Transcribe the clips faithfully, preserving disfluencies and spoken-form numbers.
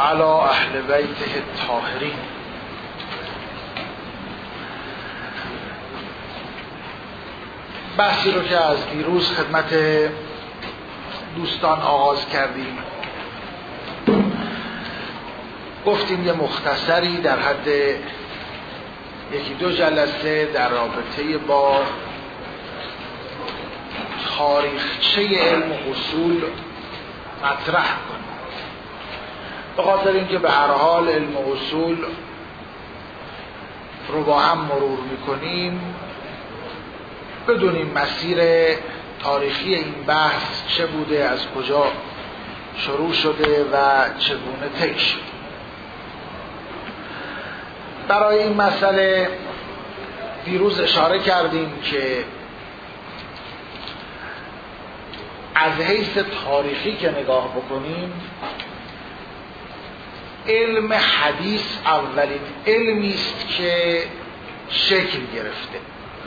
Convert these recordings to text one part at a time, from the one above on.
علی اهل بیته الطاهرین. بحثی رو که از دیروز خدمت دوستان آغاز کردیم، گفتیم یه مختصری در حد یکی دو جلسه در رابطه با تاریخچه علم و اصول مطرح کنیم، به خاطر اینکه به هر حال علم و اصول رو با هم مرور میکنیم بدونیم مسیر تاریخی این بحث چه بوده، از کجا شروع شده و چگونه طی شده. برای این مسئله دیروز اشاره کردیم که از حیث تاریخی که نگاه بکنیم، علم حدیث اولین علمی است که شکل گرفته.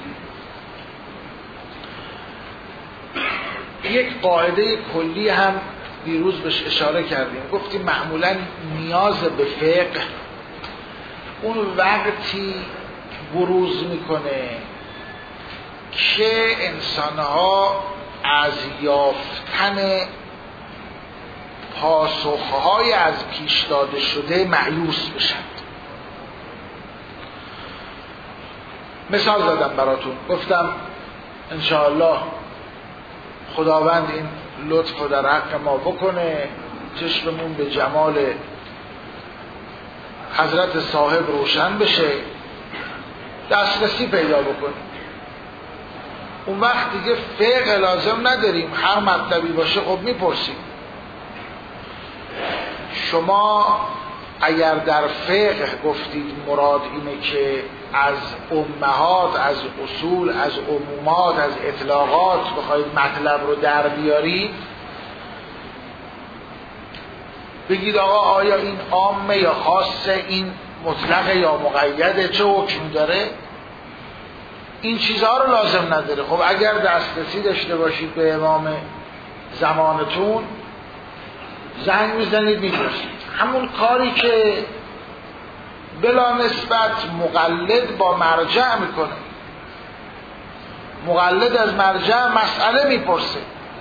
یک قاعده کلی هم دیروز بهش اشاره کردیم، گفتیم معمولاً نیاز به فقه اون وقتی بروز میکنه که انسانها از یافتن پاسخهای از پیش داده شده مایوس بشن. مثال زدم براتون، گفتم انشاءالله خداوند این لطف رو در حق ما بکنه، چشممون به جمال حضرت صاحب روشن بشه، دسترسی پیدا بکنیم. اون وقت دیگه فقه لازم نداریم، هر مطلبی باشه خب میپرسیم. شما اگر در فقه گفتید مراد اینه که از امهات، از اصول، از عمومات، از اطلاقات بخواید مطلب رو در بیارید، بگید آقا آیا این عامه یا خاصه، این مطلق یا مقیده، چه حکمی داره، این چیزها رو لازم نداره. خب اگر دسترسی داشته باشید به امام زمانتون، زنگ میزنید میپرسید. همون کاری که بلا نسبت مقلد با مرجع میکنه، مقلد از مرجع مسئله میپرسه،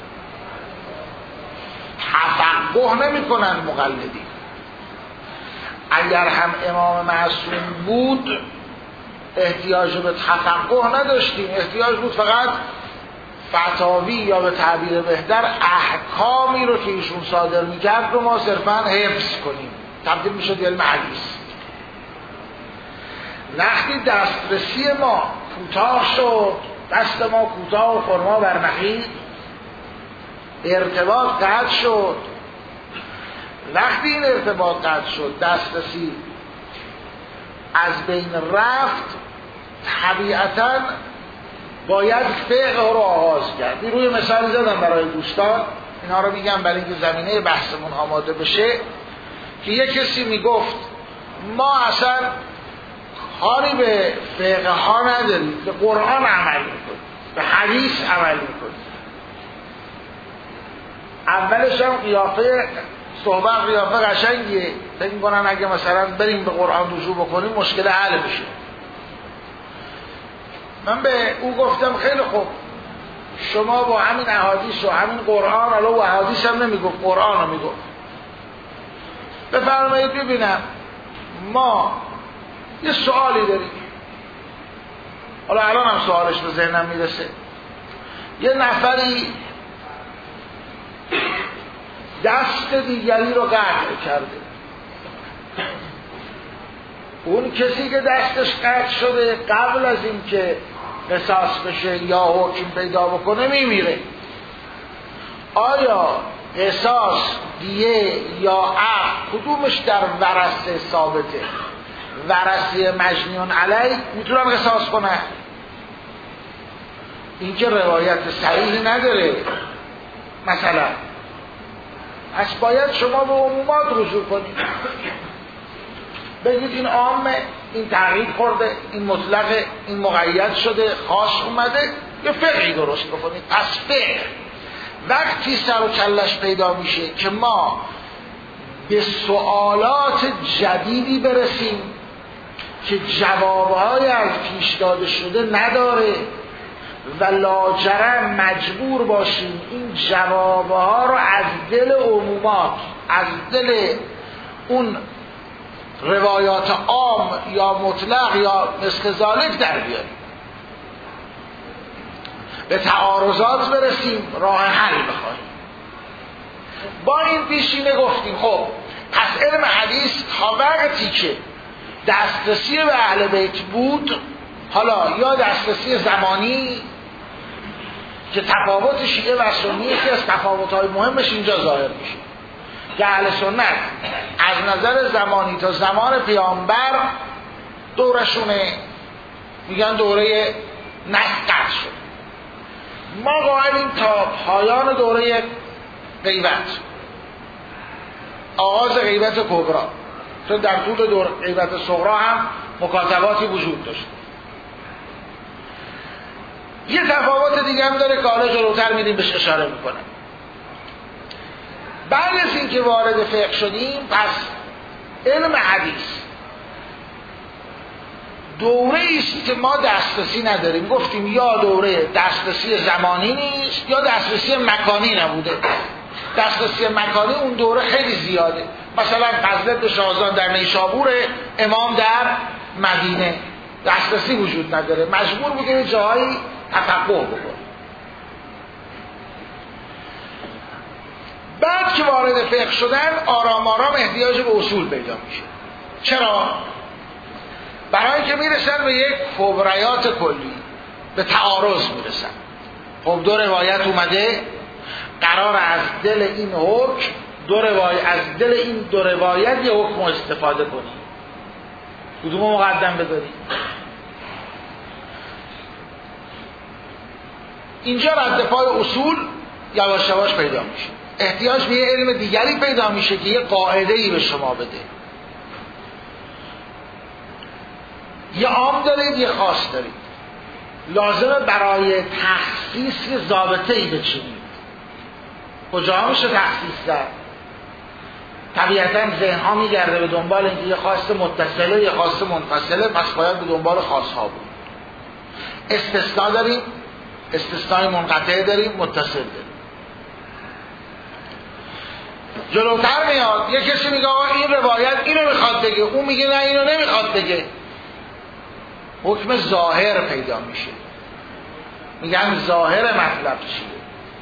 تفقه نمیکنن مقلدی. اگر هم امام معصوم بود احتیاج به تفقه نداشتیم، احتیاج بود فقط فتاوی یا به تعبیر بهتر احکامی رو که ایشون صادر میکرد رو ما صرفا حفظ کنیم، تبدیل میشد علم حدیث. وقتی دسترسی ما کوتاه شد، دست ما کوتاه و خرما بر نخیل، ارتباط قطع شد. وقتی این ارتباط قطع شد، دسترسی از بین رفت، طبیعتاً باید فقه رو آغاز کرد. روی مثال زدم برای دوستان، اینا رو میگم برای اینکه زمینه بحثمون آماده بشه، که یک کسی میگفت ما اصلا کاری به فقه ها نداریم، به قرآن عمل میکنیم، به حدیث عمل میکنیم. اولش هم قیافه صحبت قیافه قشنگیه، فکر میکنن اگه مثلا بریم به قرآن رجوع بکنیم مشکل حل میشه. من به او گفتم خیلی خوب، شما با همین احادیث و همین قرآن، حالا و احادیث هم نمیگفت، قرآن رو میگفت، بفرمایید ببینم ما یه سوالی داریم، حالا الان هم سوالش به ذهنم میرسه. یه نفری دست دیگری رو قطع کرده، اون کسی که دستش قطع شده قبل از این که قصاص بشه یا حکم پیدا بکنه میمیره. آیا قصاص، دیه یا عفو کدومش در ورثه ثابته؟ ورثه مجنون علیه میتونن قصاص کنن. این که روایت صحیحی نداره مثلا، پس باید شما به عمومات رجوع کنید، بگید این عامه، این تغییر خورده، این مطلقه، این مقید شده، خاص اومده، یه فقهی درست بکنید. پس فقه وقتی سر و کلش پیدا میشه که ما به سوالات جدیدی برسیم که جوابهای از پیش داده شده نداره و لاجرم مجبور باشیم این جوابها رو از دل عمومات، از دل اون روایات عام یا مطلق یا مثل ذالک در بیاریم، به تعارضات برسیم، راه حل بخواهیم. با این پیشینه گفتیم خب پس علم حدیث تا وقتی که دسترسی به اهل بیت بود، حالا یا دسترسی زمانی که تفاوت شیعه و سنی یکی از تفاوت‌های مهمش اینجا ظاهر میشه که اهل سنت از نظر زمانی تا زمان پیامبر دورشونه میگن دوره نسقط شد. ما قائلیم تا پایان دوره غیبت، آغاز غیبت کبرا، چون در طول دور غیبت صغرا هم مکاتباتی وجود داشت. یه تفاوت دیگه هم داره که حالا جلوتر میریم بهش اشاره میکنم. بعد از اینکه وارد فقه شدیم، پس علم حدیث دوره ایست که ما دسترسی نداریم. گفتیم یا دوره دسترسی زمانی نیست یا دسترسی مکانی نبوده. دسترسی مکانی اون دوره خیلی زیاده، مثلا فضل شاهزان در نیشابور، امام در مدینه، دسترسی وجود نداره، مجبور بودیم یه جایی تفقه بکنیم. بعد که وارد فقه شدن آرام آرام احتیاج به اصول پیدا میشه. چرا؟ برای اینکه میرسن به یک کبریات کلی، به تعارض میرسن. خب دو روایت اومده، قرار از دل این حکم دو روایت از دل این دو روایت یه حکم استفاده کنیم، کدومو مقدم بداریم؟ اینجا رد پای اصول یواش یواش پیدا میشه، احتیاج به یه علم دیگری پیدا میشه که یه قاعده‌ای به شما بده. یه عام دارید یه خاص دارید، لازمه برای تخصیص یه ضابطه‌ای بچینید. کجا میشه تخصیص کرد؟ طبیعتاً ذهن ها میگرده به دنبال اینکه یه خاص متصله یه خاص منفصله، پس باید به دنبال خاص ها بود. استثناء داریم، استثناء منقطع داریم، متصل داریم. جلوتر میاد یه کسی میگه آقا این روایت اینو میخواد بگه، اون میگه نه اینو نمیخواد بگه، حکم ظاهر پیدا میشه. میگن ظاهر مطلب چیه؟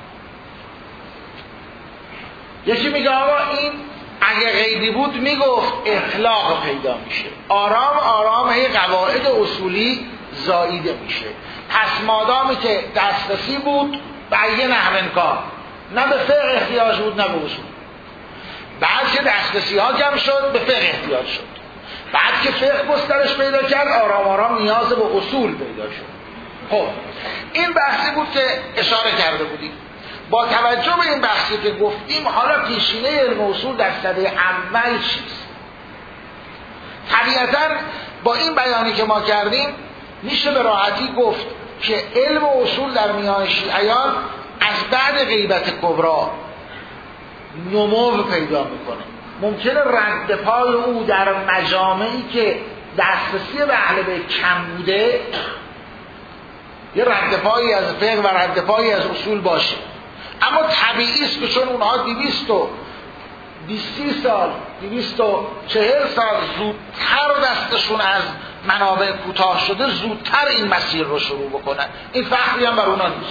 یکی میگه آقا این اگه غیبی بود میگفت، اطلاق پیدا میشه. آرام آرام هی قواعد اصولی زاییده میشه. پس مادامی که دسترسی بود به یه نحو کار، نه به فقه احتیاج بود نه به اصول. بعد که دسترسی ها کم شد به فقه احتیاج شد. بعد که فقه گسترش پیدا کرد آرام آرام نیاز به اصول پیدا شد. خب این بحثی بود که اشاره کرده بودیم. با توجه به این بحثی که گفتیم، حالا پیشینه علم اصول در سده اول چیست؟ طبیعتاً با این بیانی که ما کردیم میشه به راحتی گفت که علم اصول در میان شیعیان از بعد غیبت کبرا نمو پیدا میکنه. ممکنه رد پای او در مجامعی که دسترسی به اهل بیت کم بوده یه رد پایی از فقه و رد پایی از اصول باشه، اما طبیعی است که چون اونها دویست و بیست سال دویست و چهل سال زودتر دستشون از منابع کوتاه شده، زودتر این مسیر رو شروع بکنن. این فخری هم بر اونا نیست،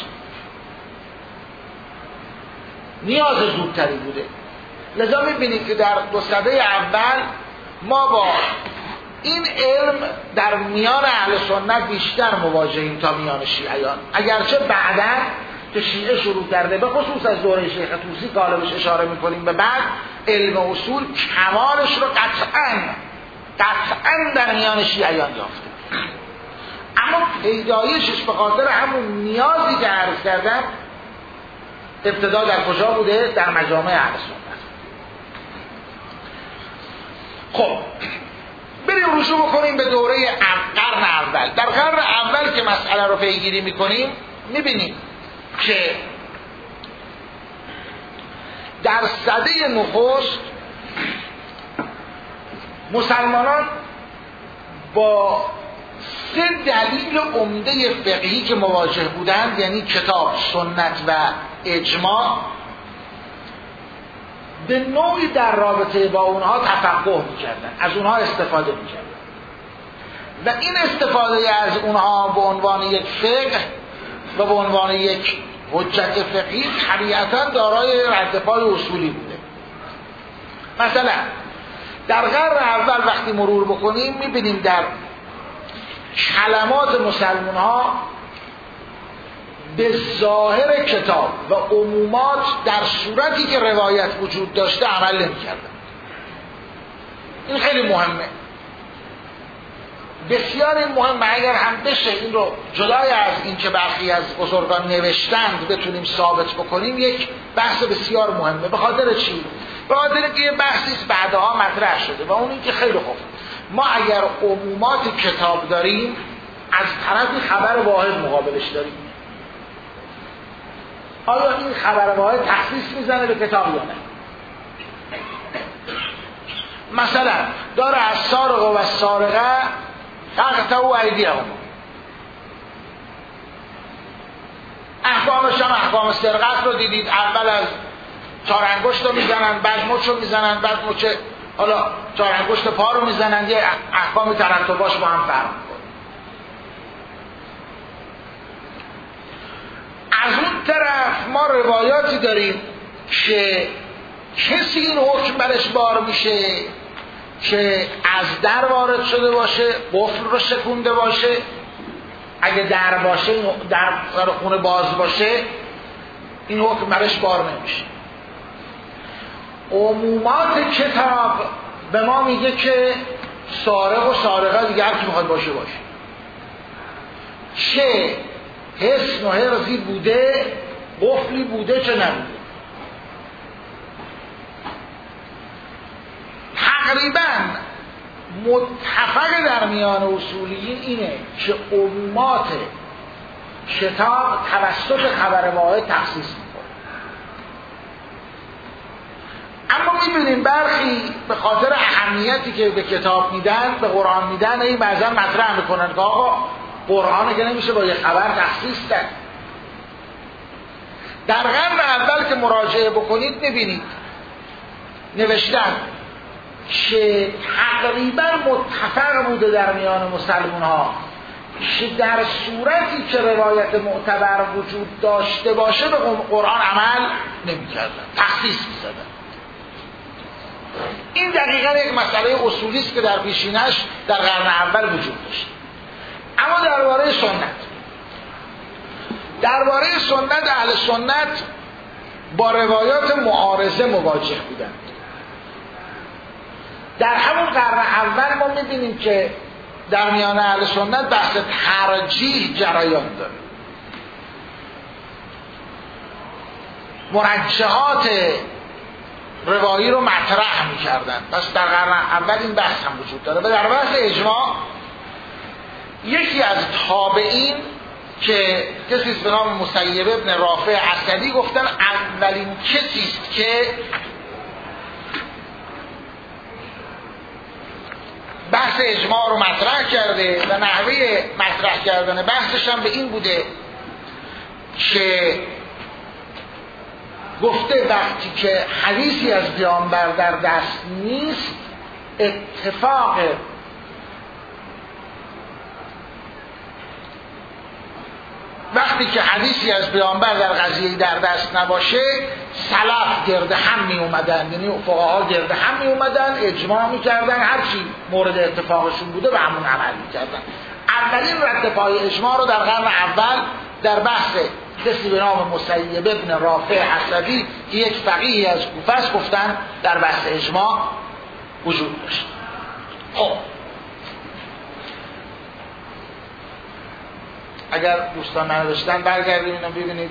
نیاز زودتری بوده. لذا میبینید که در دو سده اول ما با این علم در میان اهل سنت بیشتر مواجهیم تا میان شیعیان، اگرچه بعدا که شیعه شروع کرده، به خصوص از دوره شیخ طوسی که حالا بهش اشاره میکنیم به بعد، علم اصول کمالش رو قطعاً قطعاً در میان شیعیان یافته. اما پیدایشش به خاطر همون نیازی که عرض کردم ابتدا در کجا بوده؟ در مجامع اهل سنت. خب بریم رجوع بکنیم به دوره قرن اول. در قرن اول که مسئله رو پیگیری میکنیم میبینیم که در سده نخست مسلمانان با سه دلیل عمده فقهی که مواجه بودند، یعنی کتاب، سنت و اجماع، به نوعی در رابطه با اونها تفقه میکردن، از اونها استفاده میکردن و این استفاده از اونها به عنوان یک فقه و به عنوان یک حجت فقهی طبیعتاً دارای ردپای اصولی بوده. مثلا در قرن اول وقتی مرور بکنیم میبینیم در کلمات مسلمان ها به ظاهر کتاب و عمومات در صورتی که روایت وجود داشته عمل نمی کردن. این خیلی مهمه، بسیار این مهمه. اگر هم بشه این رو جدای از این که برخی از بزرگان نوشتند بتونیم ثابت بکنیم، یک بحث بسیار مهمه. به خاطر چی؟ به خاطر که یه بحثی بعدها مطرح شده و اون این که خیلی خوب، ما اگر عمومات کتاب داریم از طرفی خبر واحد مقابلش داریم، آیا این خبر واحد تخصیص میزنه به کتاب یا نه؟ مثلا داره از سارق و سارقه فقطعوا ایدیهم، احکامش هم احکام سرقت رو دیدید، اول از چهار انگشت رو میزنن، بعد مچ رو میزنن، بعد مچ حالا چهار انگشت پا رو میزنن، یه احکام ترتباش با هم فرق میکنه. از اون طرف ما روایاتی داریم که کسی این حکم برش بار میشه که از در وارد شده باشه، قفل رو شکونده باشه، اگه در باشه، در خونه باز باشه، این حکم برش بار نمیشه. عمومات کتاب به ما میگه که سارق و سارقه دیگه هر کی میخواد باشه باشه، چه حسن و حرزی بوده، قفلی بوده چه نبوده. تقریبا متفق در میان اصولیین اینه که عمومات کتاب توسط خبر واحد تخصیص میکنه. اما میبینیم برخی به خاطر اهمیتی که به کتاب میدن، به قرآن میدن، این بعضا مطرح میکنن که آقا قرآن که نمیشه با یه خبر تخصیص داد. در قرن اول که مراجعه بکنید میبینید نوشتن که تقریبا متفق بوده در میان مسلمان ها که در صورتی که روایت معتبر وجود داشته باشه به قرآن عمل نمی کردن، تخصیص می زدن. این دقیقا یک مسئله اصولی است که در پیشینش در قرن اول وجود داشت. اما درباره سنت درباره سنت اهل سنت با روایات معارضه مواجه بودند. در همون قرن اول ما میبینیم که در میان اهل سنت بحث ترجیح جریان داره. مرجحات روایی رو مطرح میکردن. پس در قرن اول این بحث هم وجود داره. و در بحث اجماع یکی از تابعین که کسی است به نام مسیب ابن رافع اسدی گفتن اولین کسی است که بحث اجماع رو مطرح کرده و نحوه مطرح کردن بحثش هم به این بوده که گفته وقتی که حدیثی از پیامبر در دست نیست، اتفاق وقتی که حدیثی از پیامبر در قضیه در دست نباشه، سلف گرد هم می اومدن، یعنی فقها گرد هم می اومدن، اجماع می کردن، هر چی مورد اتفاقشون بوده به همون عمل می کردن. اولین رد پای اجماع رو در قرن اول در بحث کسی به نام مسیب ابن رافع اسدی که یک فقیه از کوفه است گفتن در بحث اجماع وجود داشت. خب اگر دوستان ننوشتن برگردیم اینو ببینید.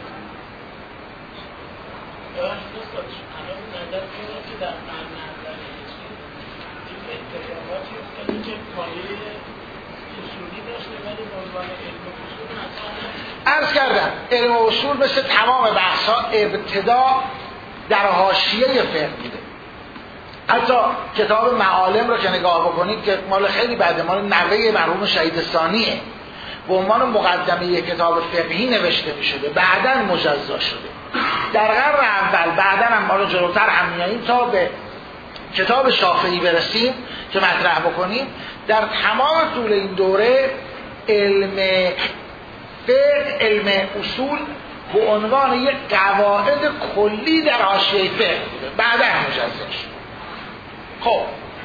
عرض کردم علم اصول مثل تمام بحث ها ابتدا در حاشیه فقه بوده. حتی کتاب معالم رو که نگاه بکنید که مال خیلی بعد مال نوه مرحوم شهید ثانیه، به عنوان مقدمه کتاب فقهی نوشته می شده، بعداً مجزا شده. در قرن اول بعداً هم ما رو جلوتر هم میاییم تا به کتاب شافعی برسیم که مطرح بکنیم. در تمام طول این دوره علم فقه، علم اصول به عنوان یک قواعد کلی در حاشیه فقه بوده، بعداً مجزا شد. خب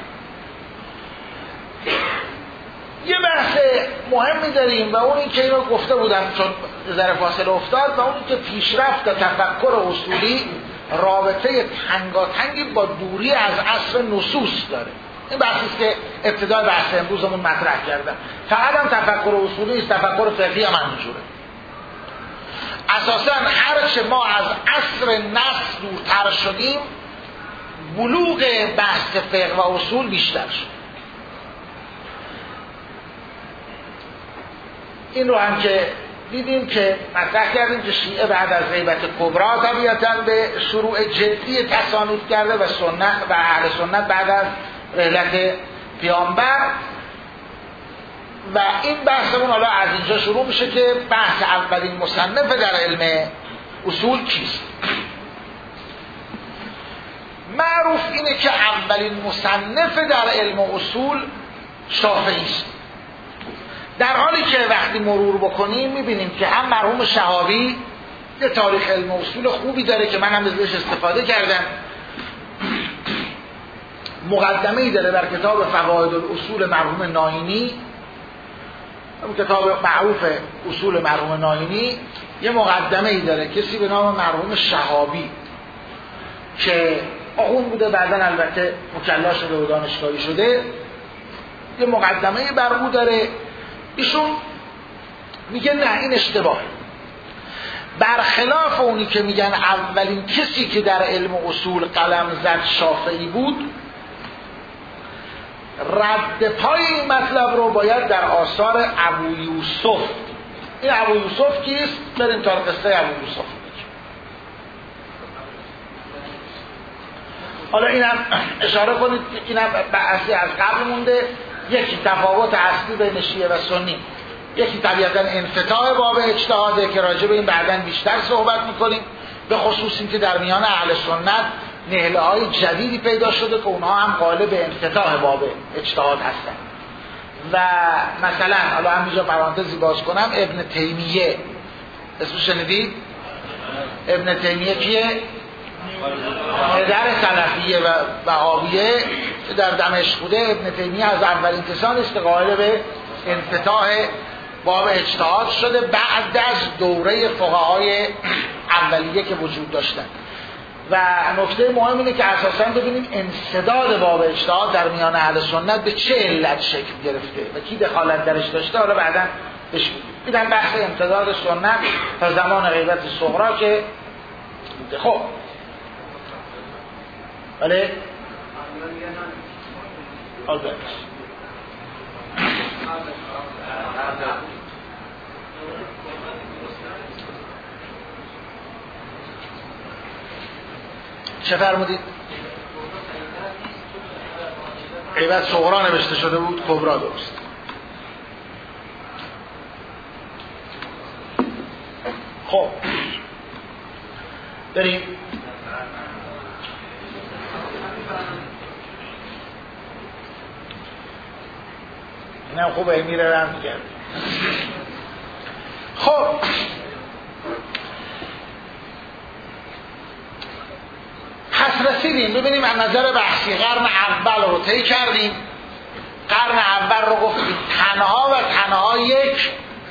یه بحث مهمی داریم و اون این که اینو گفته بودم چون ذره فاصله افتاد، و اون که پیشرفت و تفکر اصولی رابطه تنگاتنگی با دوری از عصر نصوص داره. این بحثی است که ابتدای بحث امروزمون مطرح کردم. فقط هم تفکر اصولی است، تفکر فقهی هم همینجوره. اساساً هرچه ما از عصر نص دورتر شدیم، بلوغ بحث فقه و اصول بیشتر شد. این رو هم که دیدیم که مطرح کردیم که شیعه بعد از غیبت کبرا طبیعتاً به شروع جدی تصانیف کرده و سنت و اهل سنت بعد از رحلت پیامبر. و این بحثمون حالا از اینجا شروع میشه که بحث اولین مصنف در علم اصول کیست. معروف اینه که اولین مصنف در علم اصول شافعی است، در حالی که وقتی مرور بکنیم میبینیم که هم مرحوم شهابی یه تاریخ علم اصول خوبی داره که من هم ازش استفاده کردم، مقدمه‌ای داره بر کتاب فواید الاصول مرحوم ناینی، اون کتاب معروف اصول مرحوم ناینی یه مقدمه‌ای داره کسی به نام مرحوم شهابی که آخوند بوده، بعداً البته مکلا شده و دانشگاهی شده، یه مقدمه‌ای بر او داره. ایشون میگه نه این اشتباهه، برخلاف اونی که میگن اولین کسی که در علم اصول قلم زد شافعی بود، رد پای این مطلب رو باید در آثار ابو یوسف. این ابو یوسف کیست؟ بریم تا قصه ابو یوسف. حالا اینم اشاره کنید که اینم بحثی از قبل مونده. یکی تفاوت اصلی بین شیعه و سنی، یکی طبیعتا انفتاح باب اجتهاده که راجع به این بعداً بیشتر صحبت میکنیم، به خصوص این که در میان اهل سنت نهله های جدیدی پیدا شده که اونها هم قالب انفتاح باب اجتهاد هستن. و مثلا حالا همینجا پرانتزی باز کنم، ابن تیمیه اسمش شنیدید؟ ابن تیمیه کیه؟ پدر سلفیه و وهابیه که در دمشق بوده. ابن تیمیه از اولین کسانی است که قائل به انفتاح باب اجتهاد شده بعد از دوره فقهای اولیه که وجود داشتن. و نکته مهم اینه که اساساً ببینیم انسداد باب اجتهاد در میان اهل سنت به چه علت شکل گرفته و کی دخالت درش داشته. حالا بعداً بهش میگم بحث امتداد سنت تا زمان غیبت صغرا که خب بله آلبرت چه فرمودید؟ غیبت صغرا نوشته شده بود، کبرا درست. خب بریم اینم خوبه میره رم کرد. خب پس رسیدیم ببینیم از نظر بحثی قرن اول رو طی کردیم. قرن اول رو گفتیم تنها و تنها یک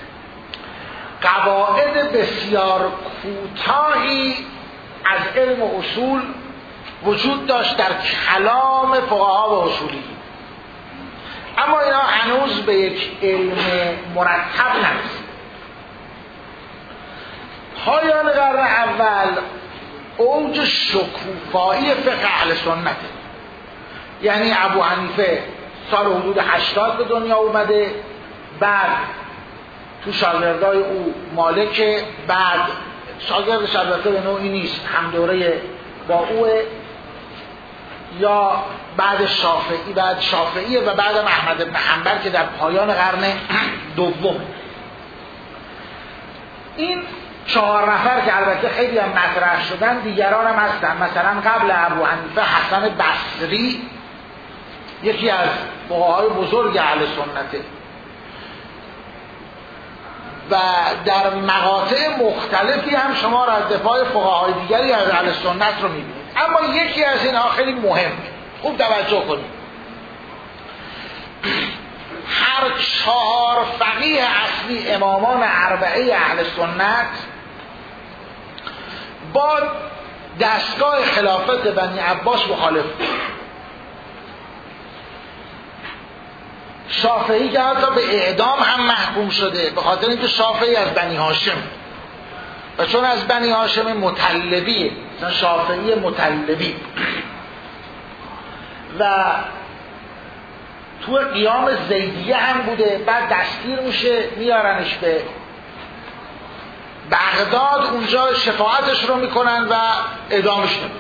قواعد بسیار کوتاهی از علم اصول وجود داشت در کلام فقها و اصولی، اما اینا هنوز به یک علم مرتب نرسید. پایان قرن اول اوج شکوفایی فقه اهل سنته، یعنی ابو حنیفه سال حدود هشتاد به دنیا اومده، بعد تو شاگردای او مالک، بعد شاگردش البته به نوعی نیست هم دوره با اوه، یا بعد شافعی، بعد شافعیه و بعد احمد بن حنبل که در پایان قرن دوم. این چهار نفر که البته خیلی هم مطرح شدن، دیگران هم هستن. مثلا قبل ابو حنیفه حسن بصری یکی از فقهای بزرگ اهل سنته و در مقاطع مختلفی هم شما را از دفاع فقهای دیگری از اهل سنت رو میبینید. اما یکی از اینها خیلی مهمه، خوب توجه کنید. هر چهار فقیه اصلی امامان اربعه اهل سنت با دستگاه خلافت بنی عباس مخالف بود. شافعی که حتی به اعدام هم محکوم شده به خاطر اینکه شافعی از بنی هاشم و چون از بنی هاشم مطلبیه، مثلا شافعی مطلبی، و تو قیام زیدیه هم بوده، بعد دستگیر میشه میارنش به بغداد، اونجا شفاعتش رو میکنن و اعدامش نمیکنن.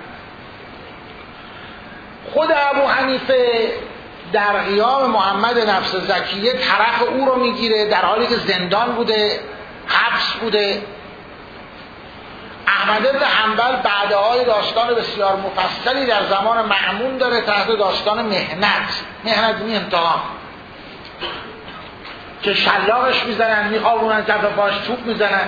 خود ابو حنیفه در قیام محمد نفس زکیه طرف او رو میگیره در حالی که زندان بوده، حبس بوده. احمد بن حنبل بعدهای داستان بسیار مفصلی در زمان مأمون داره تحت داستان مهنت، مهنت می امتحان که شلاقش میزنن، میخوابونن کف پاش، چوب میزنن.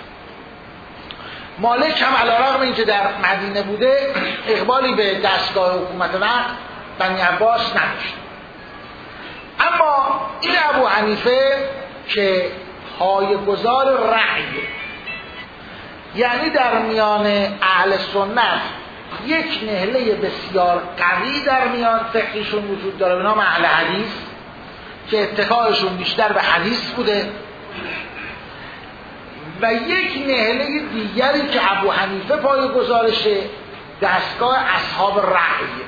مالک هم علیرغم اینکه در مدینه بوده اقبالی به دستگاه حکومت وقت بنی عباس نداشت. اما این ابو حنیفه که پایه‌گذار رأی، یعنی در میان اهل سنت یک نهله بسیار قوی در میان فقهیشون وجود داره به نام اهل حدیث که اتکایشون بیشتر به حدیث بوده، و یک نهله دیگری که ابو حنیفه پایه‌گذارشه دستگاه اصحاب رأی.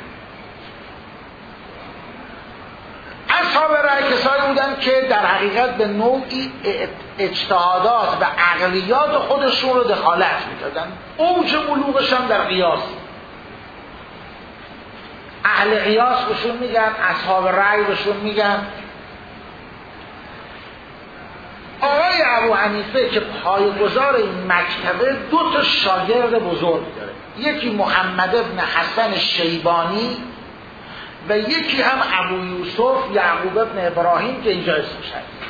اصحاب رأی کسایی بودن که در حقیقت به نوعی اجتهادات و عقلیات خودشون رو دخالت میدادن. اوج بلوغش هم در قیاس. اهل قیاس بهشون میگن، اصحاب رأی بهشون میگن. آقای ابو حنیفه که پایه‌گذار این مکتبه دو تا شاگرد بزرگ داره، یکی محمد بن حسن شیبانی و یکی هم ابو یوسف یعقوب بن ابراهیم که اینجا اسمش هست.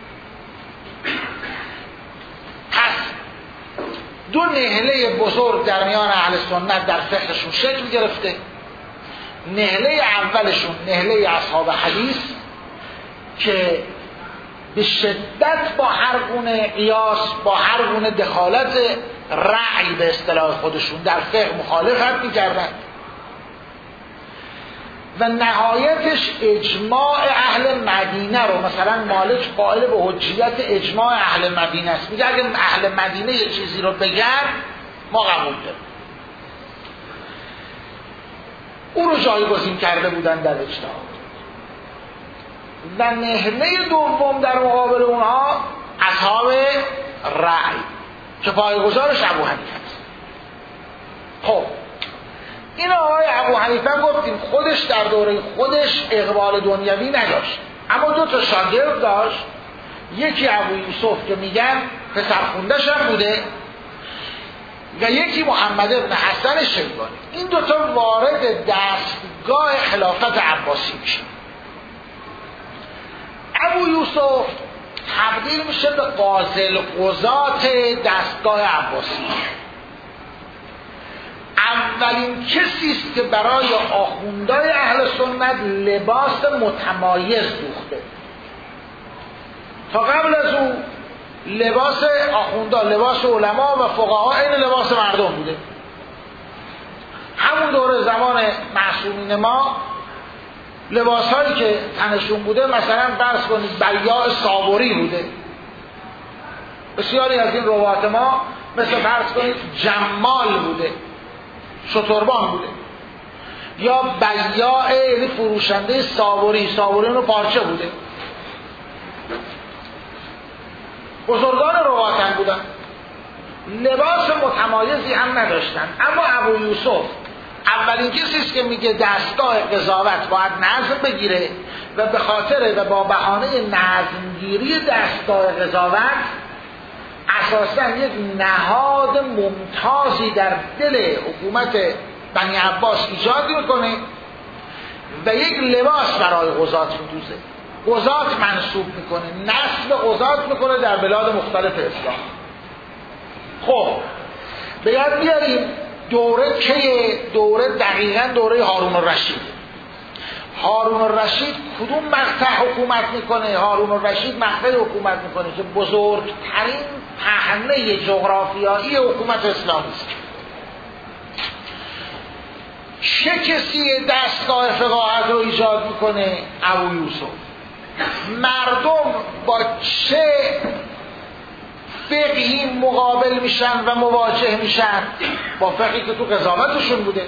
پس دو نهله بزرگ در میان اهل سنت در فقهشون شکل گرفته. نهله اولشون نهله اصحاب حدیث که به شدت با هر گونه قیاس، با هر گونه دخالت رأی به اصطلاح خودشون در فقه مخالفت می‌کردن و نهایتش اجماع اهل مدینه رو، مثلا مالک قائل به حجیت اجماع اهل مدینه است، میگه اگه اهل مدینه یه چیزی رو بگن ما قبول داریم. او رو جایگزین کرده بودن در اجتهاد. و نهله دوم در مقابل اونها اصحاب رأی که پایه‌گذارش ابو حنیفه است. خب این آقای ابو حنیفه گفتیم خودش در دوره خودش اقبال دنیوی نداشت، اما دو تا شاگرد داشت، یکی ابو یوسف که میگن پسرخونده‌ش هم بوده و یکی محمد بن حسن شیبانی. این دوتا وارد دستگاه خلافت عباسی میشه. ابو یوسف تبدیل میشه به قاضی القضات دستگاه عباسی. اولین کسی است که برای آخوندای اهل سنت لباس متمایز دوخته. تا قبل از او لباس آخوندا، لباس علما و فقها این لباس مردم بوده. همون دوره زمان معصومین ما لباس هایی که تنشون بوده مثلا فرض کنید بیاع صابری بوده. بسیاری از این روات ما مثل فرض کنید جمال بوده، شتربان بوده، یا بیاع یعنی فروشنده صابری، صابری رو پارچه بوده. بزرگان رواتن بودن، لباس متمایزی هم نداشتن. اما ابو یوسف اولین کسی است که میگه دستگاه قضاوت باید نظم بگیره و به خاطر و با بهانه نظمگیری دستگاه قضاوت اساساً یک نهاد ممتازی در دل حکومت بنی عباس ایجاد میکنه و یک لباس برای قضات میدوزه، قضات منصوب میکنه، نسل قضات میکنه در بلاد مختلف اسلام. خب باید بیاریم دوره که دوره دقیقاً دوره هارون الرشید. هارون الرشید کدوم مقطع حکومت میکنه؟ هارون الرشید مقطع حکومت میکنه که بزرگترین پهنه جغرافیایی حکومت اسلامی است. چه کسی دستگاه فقاهت رو ایجاد میکنه؟ ابو یوسف. مردم با چه فقهی مقابل میشن و مواجه میشن؟ با فقهی که تو قضاوتشون بوده.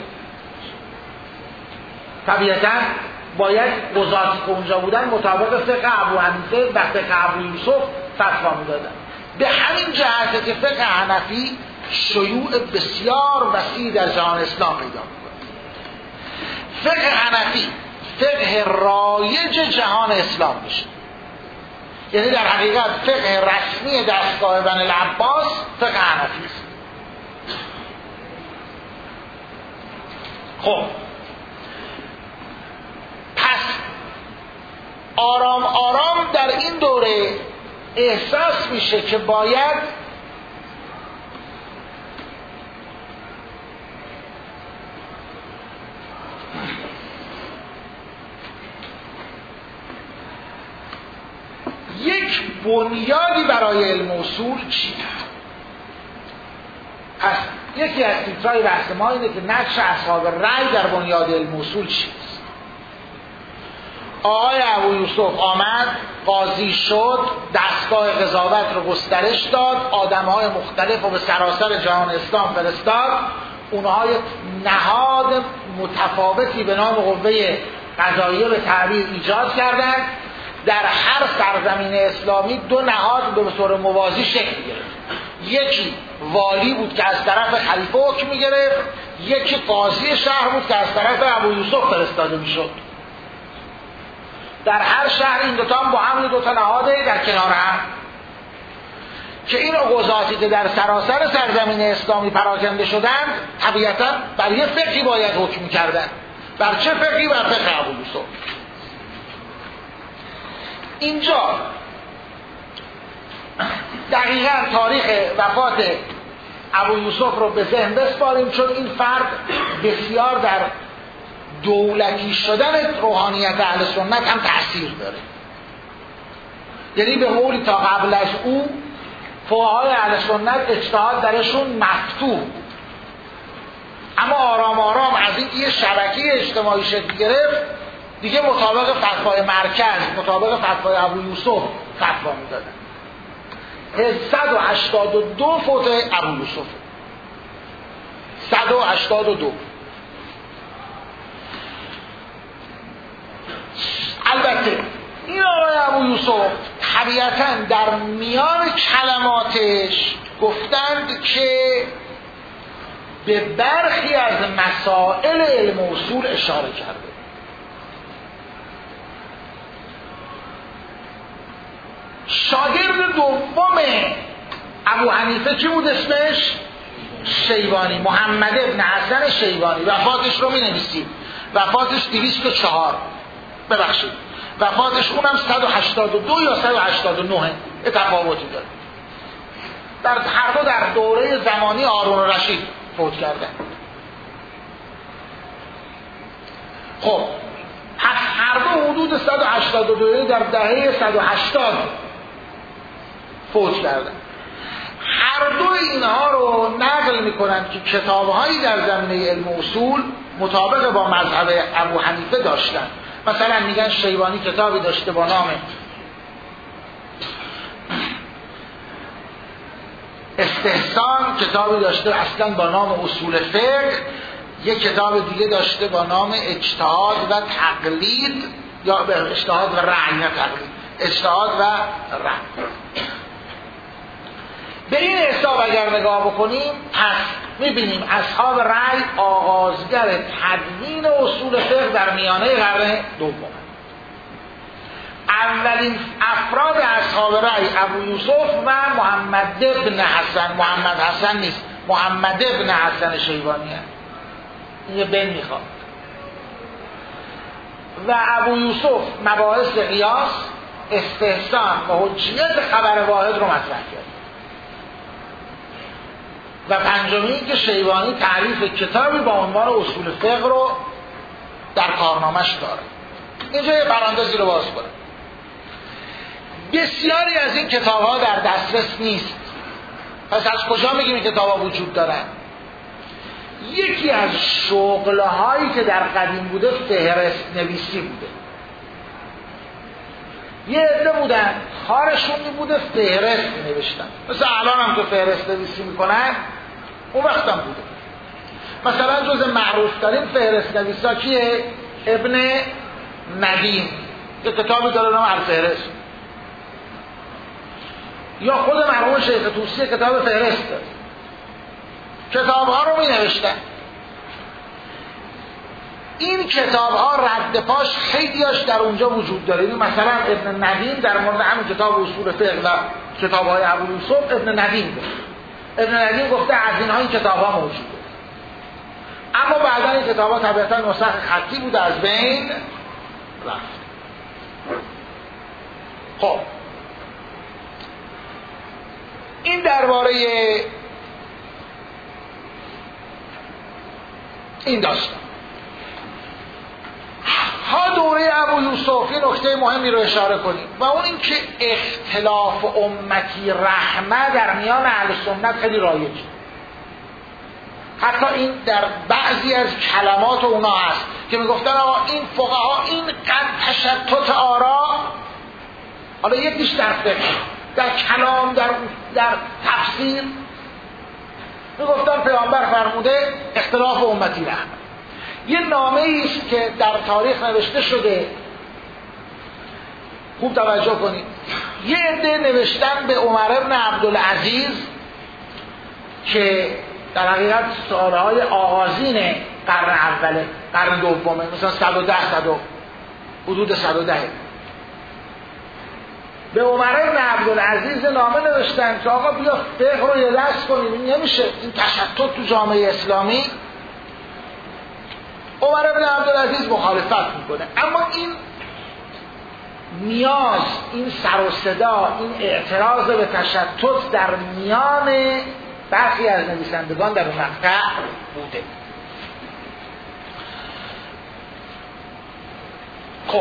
طبیعتاً باید قضاتی که اونجا بودن مطابق فقه ابو حنیفه و فقه ابو یوسف فتوا میدادن. به همین جهته که فقه حنفی شیوع بسیار وسیع در جهان اسلام پیدا میکنه. فقه حنفی فقه رایج جهان اسلام میشه. یعنی در حقیقت فقه رسمی دستگاه بنی العباس فقه حنفی است. خب پس آرام آرام در این دوره احساس میشه که باید یک بنیادی برای علم اصول چیه؟ پس یکی از تیترهای بحث ما اینه که نقش اصحاب رأی در بنیاد علم اصول چیست؟ آقای ابو یوسف آمد، قاضی شد، دستگاه قضاوت رو گسترش داد، آدم‌های مختلف رو به سراسر جهان اسلام فرستاد. اونها یک نهاد متفاوتی به نام قوه قضاییه به تعبیر ایجاد کردند. در هر سرزمین اسلامی دو نهاد به طور موازی شکل گرفت. یکی والی بود که از طرف خلیفه حکم می‌گرفت، یکی قاضی شهر بود که از طرف ابو یوسف فرستاده میشد. در هر شهر این دوتا هم با هم دو تا نهاد در کنار هم که این قضاتی که در سراسر سرزمین اسلامی پراکنده شدند طبیعتا بر یه فقهی باید حکم می‌کردند. بر چه فقهی؟ بر فقه ابو یوسف. اینجا دقیقاً تاریخ وفات ابو یوسف رو به ذهن بسپاریم، چون این فرد بسیار در دولتی شدن روحانیت اهل سنت هم تأثیر داره. یعنی به قولی تا قبل از او فقهای اهل سنت اجتهاد درشون مفتوح بود، اما آرام آرام از این یه شبکه اجتماعی شکل گرفت، دیگه مطابق فتوای مرکز، مطابق فتوای ابو یوسف فتوا میدادن. صد و هشتاد و دو فوت ابو یوسف، صد و هشتاد و دو. البته این آقای ابو یوسف طبیعتاً در میان کلماتش گفتند که به برخی از مسائل علم اصول اشاره کرده. شاگرد دوم ابو حنیفه چی بود اسمش؟ شیبانی، محمد ابن حسن شیبانی. وفاتش رو می نویسیم، وفاتش دویست و چهار، ببخشید وفاتش اونم صد و هشتاد و دو یا صد و هشتاد و نه، تفاوتی داره. در هر دو در دوره زمانی هارون الرشید فوت کردن. خب پس هر دو حدود صد و هشتاد و دو در دهه صد و هشتاد فوت کردن. هر دو اینها رو نقل میکنن که کتابهایی در زمینه علم اصول مطابق با مذهب ابو حنیفه داشتن. مثلا میگن شیبانی کتابی داشته با نام استحسان، کتابی داشته اصلا با نام اصول فقه، یک کتاب دیگه داشته با نام اجتهاد و تقلید، یا اجتهاد و رأی، نه تقلید، اجتهاد و رأی. به این حساب اگر نگاه بکنیم پس میبینیم اصحاب رأی آغازگر تدوین اصول فقه در میانه قرن دوم. اولین افراد اصحاب رأی ابو یوسف و محمد ابن حسن، محمد حسن نیست، محمد ابن حسن شیبانی هست. این یه بن میخواد. و ابو یوسف مباحث قیاس، استحسان و حجیت خبر واحد رو مطرح کرد. و پنجمی که شیبانی تعریف کتابی با عنوان اصول فقه رو در کارنامه‌اش داره. اینجا یه پرانتزی رو باز کنم. بسیاری از این کتاب‌ها در دسترس نیست. پس از کجا میگیم این کتاب‌ها وجود دارن؟ یکی از شغل‌هایی که در قدیم بوده فهرست نویسی بوده. یه عده بودن کارشون این بوده فهرست نوشتن، مثل الان هم که فهرست نویسی میکنن اون وقت هم بوده. مثلا جز معروف ترین فهرست نویسا کیه؟ ابن ندیم، یه کتابی داره نام الفهرست. یا خود مرحوم شیخ طوسی کتاب فهرست داره. کتاب ها رو می نوشتن. این کتاب ها رد پاش خیلیاش در اونجا وجود داره. مثلا ابن ندیم در مورد همین کتاب اصول فقه و کتاب های ابو یوسف ابن ندیم گفت. ابن ندیم گفته از اینها این کتاب ها موجوده. اما بعدا این کتاب ها طبیعتا نسخ خطی بوده، از بین رفت. خب این درباره این داستان. ها دوره ابو یوسف یه نکته مهمی رو اشاره کنیم و اون این که اختلاف امتی رحمه در میان اهل سنت خیلی رایجه. حتی این در بعضی از کلمات اونا هست که میگفتن آقا این فقها این قد تشتت آرا، حالا یکیش در فقه، در کلام، در در تفسیر میگفتن پیامبر فرموده اختلاف امتی رحمه. یه نامه ایست که در تاریخ نوشته شده، خوب توجه کنید، یه عده نوشتن به عمر ابن عبدالعزیز که در حقیقت سالهای آغازین قرن اوله، قرن دومه، مثلا صد و ده صد و حدود صد و ده، به عمر ابن عبدالعزیز نامه نوشتن که آقا بیا فقه رو یه دست کنیم، این نمیشه، این تشتت تو جامعه اسلامی. عمر ابن عبدالعزیز مخالفت میکنه، اما این نیاز، این سر و صدا، این اعتراض به تشتت در میان برخی از نویسندگان در اون مقطع بوده. خب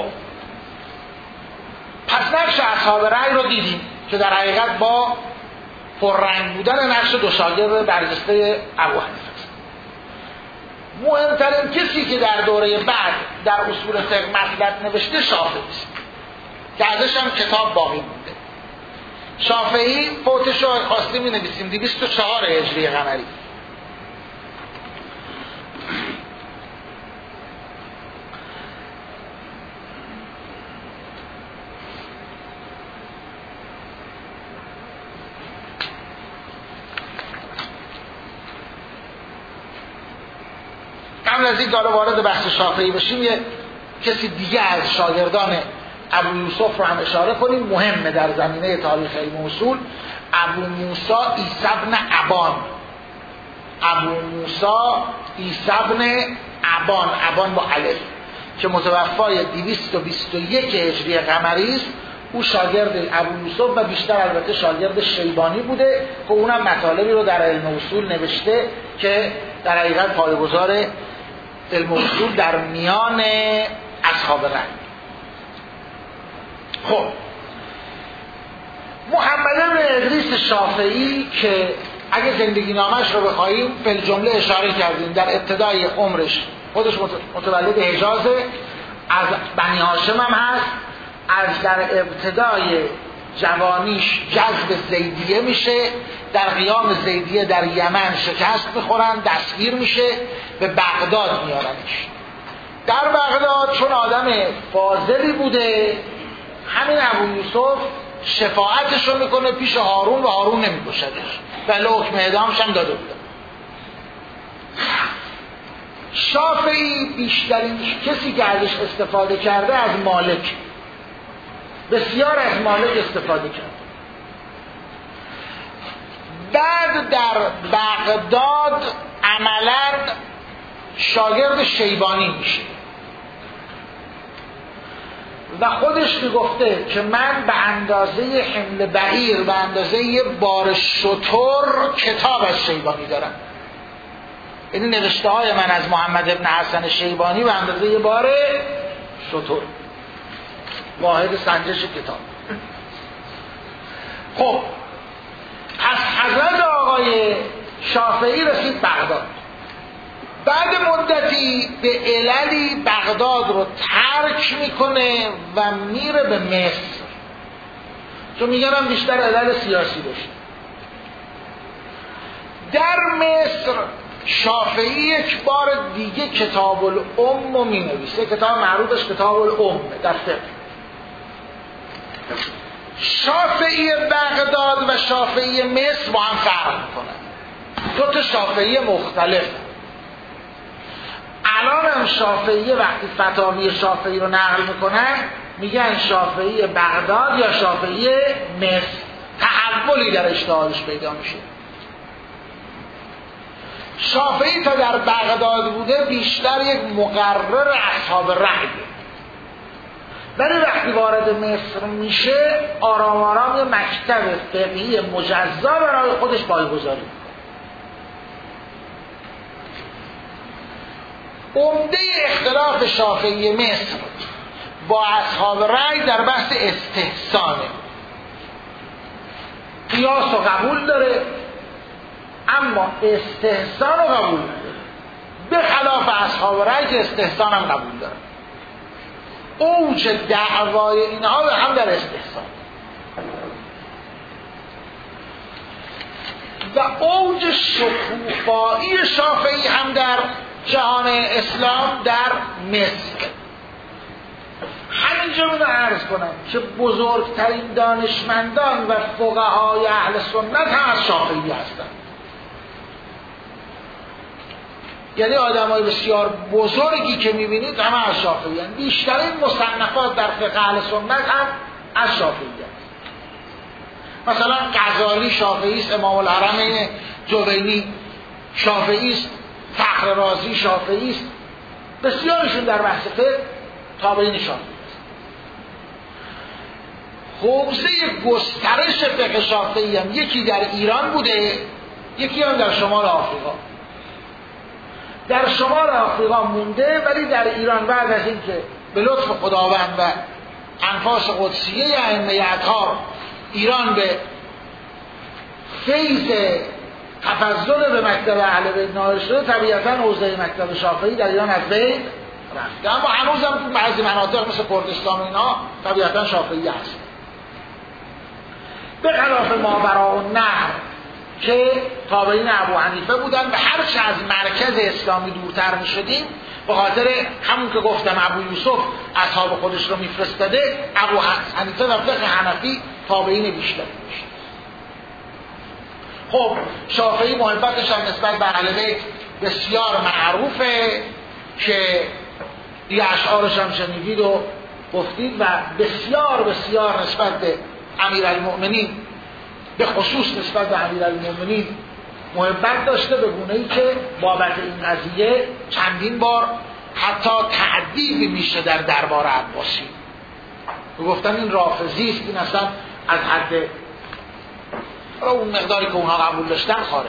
پس نقش اصحاب رأی رو دیدیم که در حقیقت با پررنگ بودن نقش دو شاگرد برجسته ابو حنیفه است. مهمترین کسی که در دوره بعد در اصول فقه مطلب نوشته شافعی است که ازش هم کتاب باقی مونده. شافعی فوتش رو خواستیم می نویسیم دویست و چهار هجری قمری. قبل از این داره وارد بحث شافعی بشیم یه کسی دیگه از شاگردان ابو یوسف رو هم اشاره کنیم، مهمه در زمینه تاریخ علم اصول. ابو موسی عیسی بن ابان، ابو موسی عیسی بن ابان، ابان با الف، که متوفای دویست و بیست و یک هجری قمری است. او شاگرد ابو یوسف و بیشتر البته شاگرد شیبانی بوده که اونم مطالبی رو در علم اصول نوشته که در حقیقت پایه‌گذار علم اصول در میان اصحاب رأی. خب محمد بن ادریس شافعی که اگه زندگی نامش رو بخواهیم فی جمله اشاره کردیم، در ابتدای عمرش خودش متولد حجازه، از بنی هاشم هم هست، از در ابتدای جوانیش جذب زیدیه میشه، در قیام زیدیه در یمن شکست میخورن، دستگیر میشه، به بغداد میارنش. در بغداد چون آدم فاضلی بوده، همین ابو یوسف شفاعتش رو میکنه پیش هارون و هارون نمیکشدش، بله حکم اعدامش هم داده بوده. شافعی بیشترین کسی که ازش استفاده کرده از مالک، بسیار از مالک استفاده کرده. بعد در بغداد عملاً شاگرد شیبانی میشه و خودش میگفته که من به اندازه حمل بعیر، به اندازه بار شتر کتاب از شیبانی دارم. یعنی نوشته های من از محمد ابن حسن شیبانی به اندازه بار شتر، واحد سنجش کتاب. خب پس حضرت آقای شافعی رسید بغداد. بعد مدتی به عللی بغداد رو ترک میکنه و میره به مصر، چون میگم بیشتر علل سیاسی داشت. در مصر شافعی یک بار دیگه کتاب الام رو می نویسه، کتاب معروفش کتاب الام در فقه. شافعی بغداد و شافعی مصر با هم فرق میکنن، دو تا شافعی مختلف. الان هم شافعی وقتی فتاوی شافعی رو نقل میکنن میگن شافعی بغداد یا شافعی مصر، تحولی در اجتهادش پیدا میشه. شافعی تا در بغداد بوده بیشتر یک مقرر اصحاب رأی، ولی وقتی وارد مصر میشه آرام آرام یه مکتب فقهی مجزا برای خودش پایه‌گذاری میکنه. عمده اختلاف شافعی مصر با اصحاب رأی در بحث استحسانه. قیاس رو قبول داره اما استحسان رو قبول نداره، به خلاف اصحاب رأی که استحسان هم قبول داره. اوج دعوای اینها به هم در استحسان و اوج شکوفایی شافعی هم در جهان اسلام در مصر. همینجا رو عرض کنم که بزرگترین دانشمندان و فقهای اهل سنت هم از شافعی هستند. یعنی آدمای بسیار بزرگی که میبینید همه از شافعی هستند. بیشترین مصنفات در فقه اهل سنت هم از شافعی هست. مثلا غزالی شافعی است، امام الحرمین جوینی شافعی است، فخر رازی شافعی است. بسیارشون در بحث فقه تابعین شافعی است. حوزه گسترش فقه شافعی هم یکی در ایران بوده، یکی هم در شمال آفریقا. در شمال آفریقا مونده، ولی در ایران بعد از اینکه به لطف خداوند و انفاس قدسیه ائمه اطهار ایران به فیض تفضل به مکتب اهل بیت نائل شده، طبیعتاً حوزه مکتب شافعی در ایران از بین رفته. اما هنوزم تو بعضی مناطق مثل کردستان اینا طبیعتاً شافعی هست. به خلاف ماوراءالنهر که تابعین ابو حنیفه بودن و هرچه از مرکز اسلامی دورتر می شدیم، به خاطر همون که گفتم ابو یوسف اصحاب خودش رو میفرستاده، ابو حنیفه و فقه حنفی تابعین بیشتر میشه. خب شافعی محبتش هم نسبت به اهل بیت بسیار معروفه که دیگه اشعارش هم شنیدید و گفتید، و بسیار بسیار نسبت به امیرالمؤمنین، به خصوص نسبت به امیرالمؤمنین محبت داشته، به گونه‌ای که بابت این قضیه چندین بار حتی تعدیب میشه در دربار عباسی. گفتن این رافضی است، این اصلا از حد اون مقداری که اونها قبول داشتن خارج.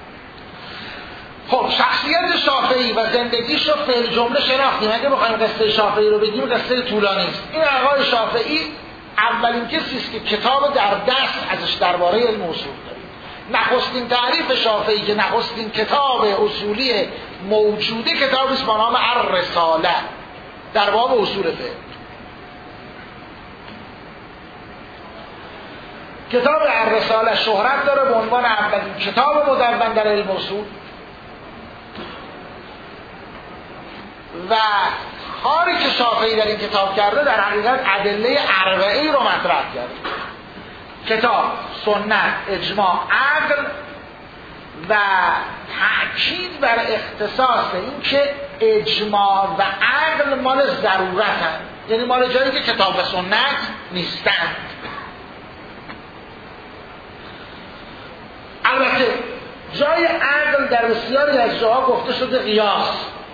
خب شخصیت شافعی و زندگیش رو فعل جمله شناختیم. اگه بخوایم قصه شافعی رو بگیم قصه طولانی است. این آقای شافعی اولین کسی است که کتاب در دست ازش درباره علم اصول داریم. نخستین تعریف شافعی که نخستین کتاب اصولی موجوده کتابی است با نام الرساله در باب اصول فقه. کتاب الرساله شهرت داره به عنوان اولین کتاب مدون در علم اصول و کاری که شافعی در این کتاب کرده در حقیقت ادله اربعه رو مطرح کرده. کتاب، سنت، اجماع، عقل و تأکید بر اختصاص این که اجماع و عقل مال ضرورتن، یعنی مال جایی که کتاب و سنت نیستند. البته جای عقل در بسیاری از جاها گفته شده قیاس،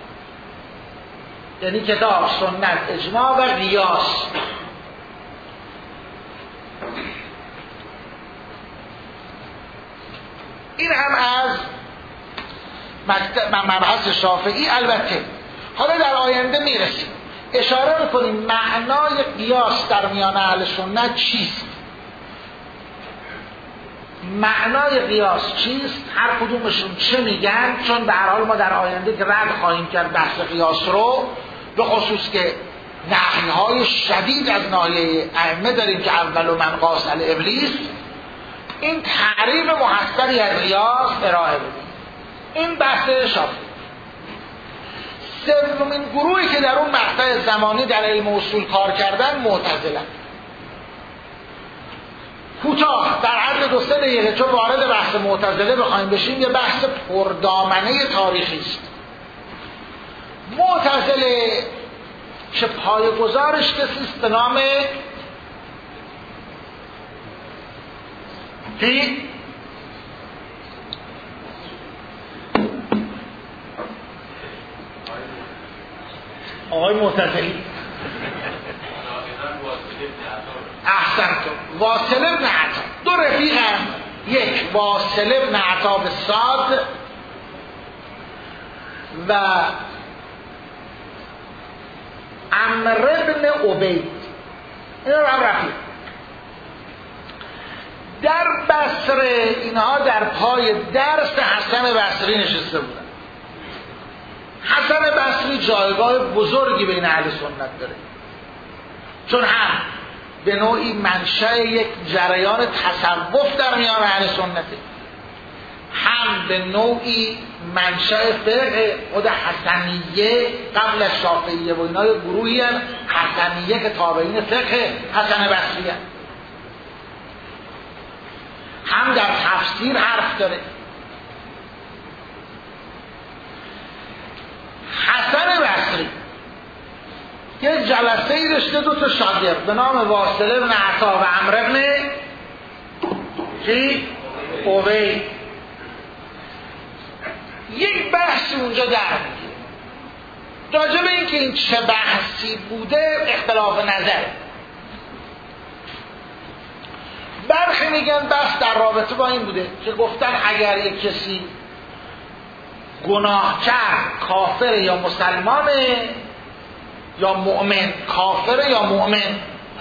یعنی کتاب، سنت، اجماع و قیاس. این هم از مبحث شافعی. البته حالا در آینده میرسیم اشاره میکنیم معنای قیاس در میان اهل سنت چیست، معنای قیاس چیست، هر کدومشون چه میگن، چون به هر حال ما در آینده که رد خواهیم کرد بحث قیاس رو، به خصوص که نهی‌های شدید از ناحیه ائمه داریم که اول من قاس الابلیس، این تعریف محصلی از قیاس ارائه بدیم. این بحث شافعی. سومین گروهی که در اون مقطع زمانی در علم اصول کار کردن معتزله. کوتاه در عرض دو سه دقیقه چون وارد بحث معتزله بخوایم بشیم، یه بحث پردامنه تاریخی است. معتزله که پایه‌گذارش کسی است به نام کی؟ آقای معتزلی. احسنتم. واصل ابن عطا. دو رفیق هم، یک واصل ابن عطا به صاد و عمرو ابن عبید، اینا رو هم رفیق. در بصره اینها در پای درس حسن بصری نشسته بودن. حسن بصری جایگاه بزرگی بین اهل سنت داره، چون هم به نوعی منشأ یک جریان تصوف در میان اهل سنته، هم به نوعی منشأ فقه خود حسنیه قبل از شافعیه و اینا یک گروهی هستند حسنیه که تابعین فقه حسن بصری هستند. هم در تفسیر حرف داره. حسن بصری یه جلسه ای داشته، دو تا شاگرد به نام واصل بن عطا و عمرو بن چی؟ عبید. یک بحثی اونجا در میگیره راجع به این که این چه بحثی بوده، اختلاف نظره. برخی میگن بحث در رابطه با این بوده که گفتن اگر یک کسی گناهکار کافر یا مسلمانه یا مؤمن، کافر یا مؤمن.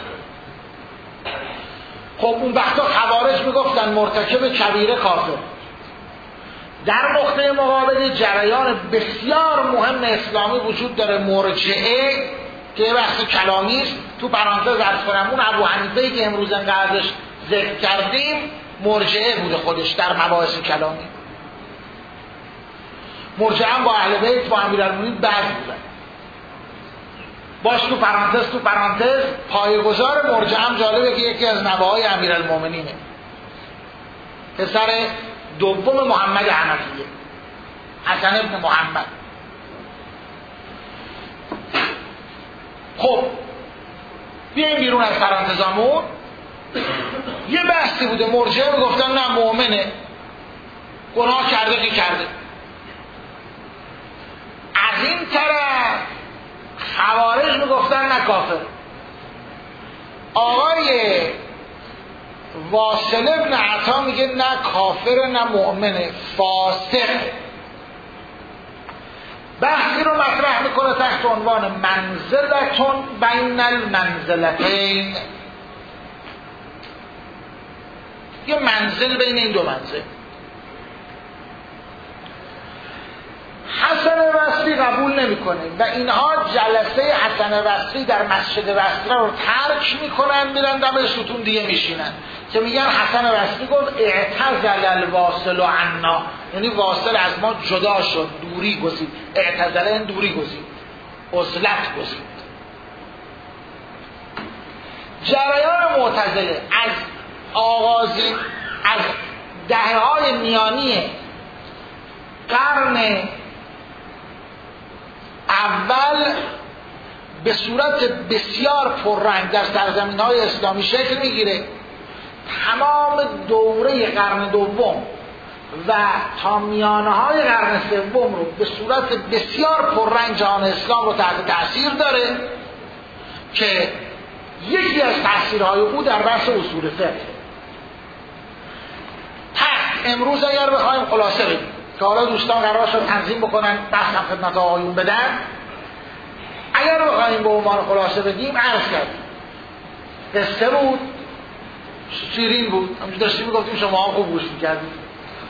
خب اون وقتا خوارج میگفتن مرتکب کبیره کافر. در نقطه مقابل جریان بسیار مهم اسلامی وجود داره، مرجعه، که یه بحث کلامی است. تو پرانتز عرض کنم اون ابو حنیفه‌ای که امروز انقدرش ذکر کردیم مرجعه بوده خودش در مباحث کلامی. مرجعه هم با اهل بیت با امیرالمومنین بعد بودن. باش تو پرانتز تو پرانتز پایه‌گذار مرجعه هم جالبه که یکی از نوه‌های امیرالمومنینه، پسر دوم محمد حنفیه، حسن ابن محمد. خب بیاییم بیرون از پرانتزامون. یه بحثی بوده، مرجعه میگفتن نه مؤمنه، گناه کرده که کرده. از این طرف خوارج میگفتن نه کافر. آقای واصل ابن عطا میگه نه کافر نه مؤمنه، فاسق. بحثی رو مطرح میکنه تحت عنوان منزلتون بین المنزلتین، یه منزل بین این دو منزل. حسن بصری قبول نمیکنه و اینها جلسه حسن بصری در مسجد بصره رو ترک میکنن، میرن دم ستون دیگه میشینن که میگن حسن بصری گفت اعتزل الواصل عنا، یعنی واصل از ما جدا شد، دوری گزید. اعتزل این دوری گزید، عزلت گزید. جریان معتزله از آغازین از دهه های میانی قرن اول به صورت بسیار پررنگ در سرزمین های اسلامی شکل میگیره. تمام دوره قرن دوم و تا میانه های قرن سوم رو به صورت بسیار پررنگ جهان اسلام رو تحت تأثیر داره که یکی از تأثیرهای او در بحث اصول فقه. پس امروز اگر بخوایم خلاصه بگیم که حالا دوستان قرار شد تنظیم بکنن بحث هم خدمت آقایون بدن، اگر بخوایم به عنوان خلاصه بگیم عرض کردیم قصه بود، شیرین بود، همچون داشتیم میگفتیم شما هم خوب گوش میکردیم.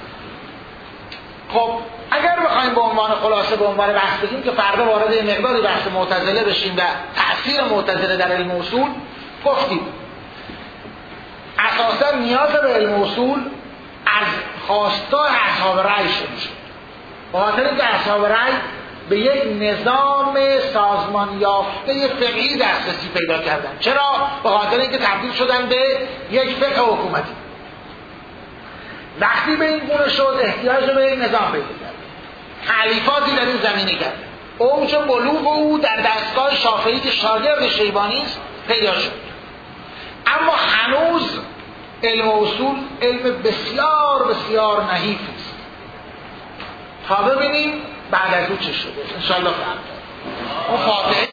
خب اگر بخوایم به عنوان خلاصه به عنوان بحث بگیم که فردا وارد مقداری بحث معتزله بشیم و تأثیر معتزله در علم اصول، گفتیم اساسا نیاز به علم اصول از خواستار اصحاب رأی شروع شد، به خاطر اینکه اصحاب رأی به یک نظام سازمان یافته فقهی دسترسی پیدا کردن. چرا؟ به خاطر اینکه تبدیل شدن به یک فقه حکومتی. وقتی به این گونه شد احتیاج به یک نظام پیدا کرد، تألیفاتی در این زمینه کرد. اوج بلوغ او در دستگاه شافعی که شاگرد شیبانی است پیدا شد. اما هنوز علم اصول علم بسیار بسیار نحیفی است. تا ببینیم بعد از او چه شده. انشاءالله فردا اون فاتحه